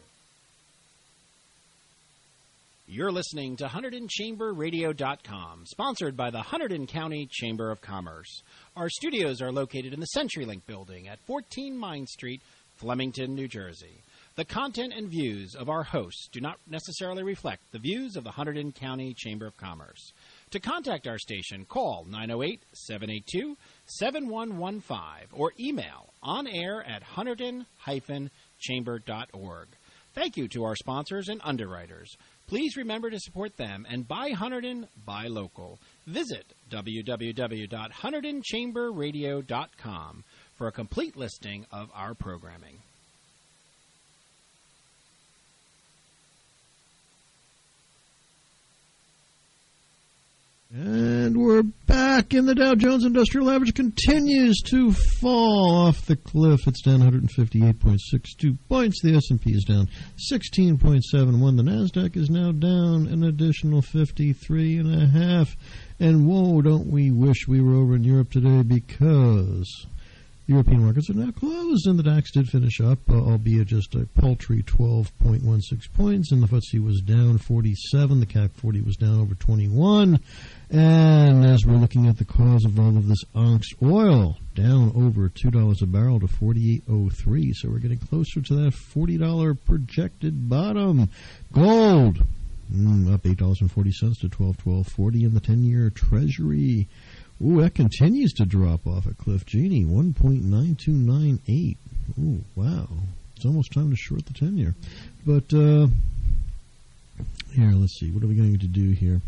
You're listening to HunterdonChamberRadio.com, sponsored by the Hunterdon County Chamber of Commerce. Our studios are located in the CenturyLink building at 14 Mine Street, Flemington, New Jersey. The content and views of our hosts do not necessarily reflect the views of the Hunterdon County Chamber of Commerce. To contact our station, call 908-782-7115 or email onair@hunterdon-chamber.org. Thank you to our sponsors and underwriters. Please remember to support them and buy Hunterdon, buy local. Visit www.HunterdonChamberRadio.com for a complete listing of our programming. And we're back, and the Dow Jones Industrial Average continues to fall off the cliff. It's down 158.62 points. The S&P is down 16.71. The NASDAQ is now down an additional 53.5. And whoa, don't we wish we were over in Europe today, because European markets are now closed, and the DAX did finish up, albeit just a paltry 12.16 points, and the FTSE was down 47. The CAC 40 was down over 21. And as we're looking at the cause of all of this, Onyx oil down over $2 a barrel to 48.03. So we're getting closer to that $40 projected bottom. Gold up $8.40 to $12.40 in the 10-year Treasury. Ooh, that continues to drop off at Cliff Genie, 1.9298. Ooh, wow. It's almost time to short the 10-year. But here, let's see. What are we going to do here?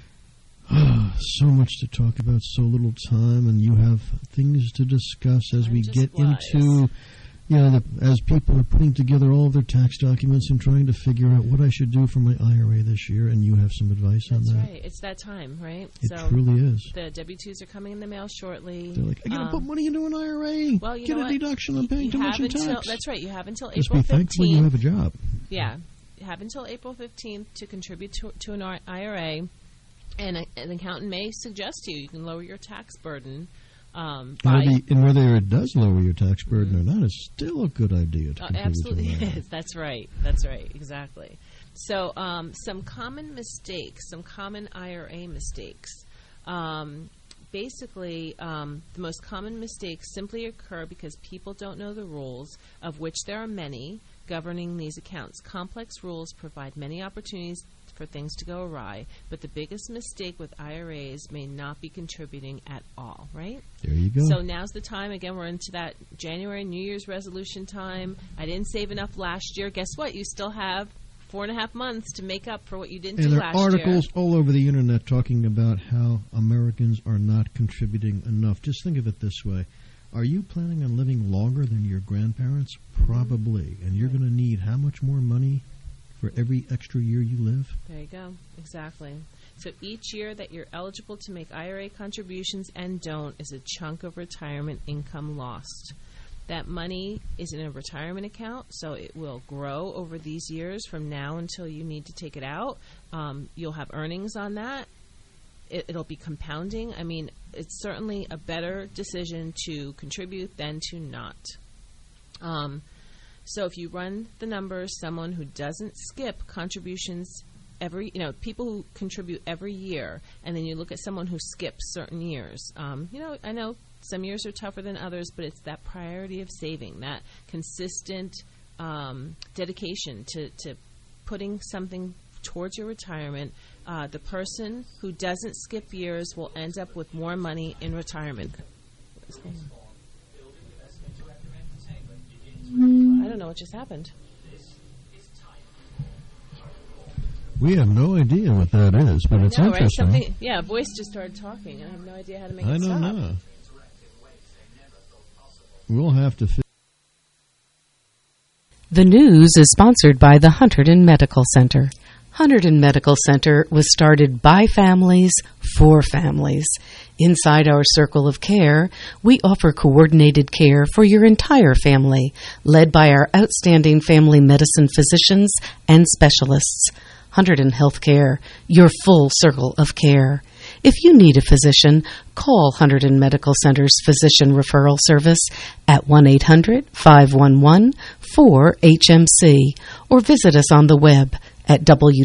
So much to talk about, so little time, and you have things to discuss as we get into, as people are putting together all of their tax documents and trying to figure out what I should do for my IRA this year, and you have some advice on that. That's right. It's that time, right? It truly is. The W-2s are coming in the mail shortly. They're like, I got to put money into an IRA. Well, you get know a deduction on paying too much in tax. That's right. You have until Just April 15th. Just be thankful you have a job. Yeah. You have until April 15th to contribute to an IRA. And an accountant may suggest to you can lower your tax burden. And whether it does lower your tax burden or not, it's still a good idea to contribute absolutely to an IRA. is. That's right. That's right. Exactly. So some common mistakes, some common IRA mistakes. Basically, the most common mistakes simply occur because people don't know the rules, of which there are many. governing these accounts. Complex rules provide many opportunities for things to go awry, but the biggest mistake with IRAs may not be contributing at all, right? There you go. So now's the time. Again, we're into that January New Year's resolution time. I didn't save enough last year. Guess what? You still have 4.5 months to make up for what you didn't do last year. And there are articles all over the internet talking about how Americans are not contributing enough. Just think of it this way. Are you planning on living longer than your grandparents? Probably. And you're going to need how much more money for every extra year you live? There you go. Exactly. So each year that you're eligible to make IRA contributions and don't is a chunk of retirement income lost. That money is in a retirement account, so it will grow over these years from now until you need to take it out. You'll have earnings on that. It'll be compounding. I mean, it's certainly a better decision to contribute than to not. So if you run the numbers, someone who doesn't skip contributions people who contribute every year, and then you look at someone who skips certain years. I know some years are tougher than others, but it's that priority of saving, that consistent dedication to putting something towards your retirement. The person who doesn't skip years will end up with more money in retirement. I don't know what just happened. We have no idea what that is, but it's interesting. Right? A voice just started talking, and I have no idea how to make it stop. I don't know. We'll have to. The news is sponsored by the Hunterdon Medical Center. Hunterdon Medical Center was started by families for families. Inside our circle of care, we offer coordinated care for your entire family, led by our outstanding family medicine physicians and specialists. Hunterdon Healthcare, your full circle of care. If you need a physician, call Hunterdon Medical Center's Physician Referral Service at 1-800-511-4HMC or visit us on the web at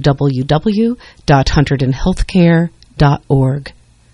www.hunterdonhealthcare.org.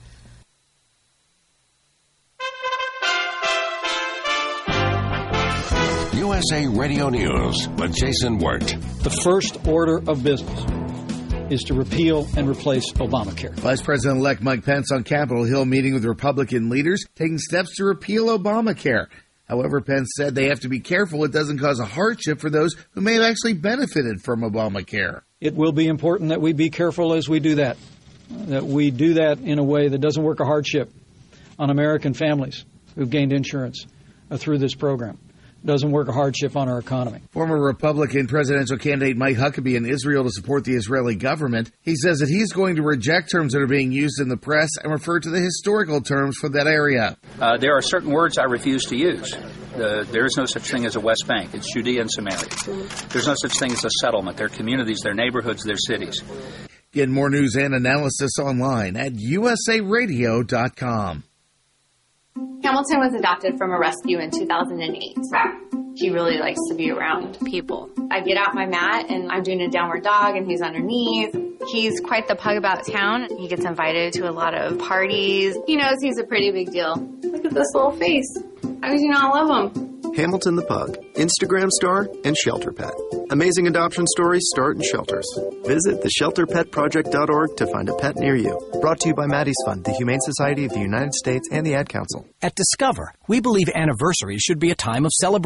USA Radio News with Jason Wirt. The first order of business is to repeal and replace Obamacare. Vice President-elect Mike Pence on Capitol Hill meeting with Republican leaders, taking steps to repeal Obamacare. However, Pence said they have to be careful it doesn't cause a hardship for those who may have actually benefited from Obamacare. It will be important that we be careful as we do that we do that in a way that doesn't work a hardship on American families who've gained insurance through this program. Doesn't work a hardship on our economy. Former Republican presidential candidate Mike Huckabee in Israel to support the Israeli government. He says that he's going to reject terms that are being used in the press and refer to the historical terms for that area. There are certain words I refuse to use. There is no such thing as a West Bank. It's Judea and Samaria. There's no such thing as a settlement. They're communities, they're neighborhoods, they're cities. Get more news and analysis online at usaradio.com. Hamilton was adopted from a rescue in 2008. He really likes to be around people. I get out my mat and I'm doing a downward dog and he's underneath. He's quite the pug about town. He gets invited to a lot of parties. He knows he's a pretty big deal. Look at this little face. How do you not love him? Hamilton the Pug, Instagram star, and shelter pet. Amazing adoption stories start in shelters. Visit theshelterpetproject.org to find a pet near you. Brought to you by Maddie's Fund, the Humane Society of the United States, and the Ad Council. At Discover, we believe anniversaries should be a time of celebration.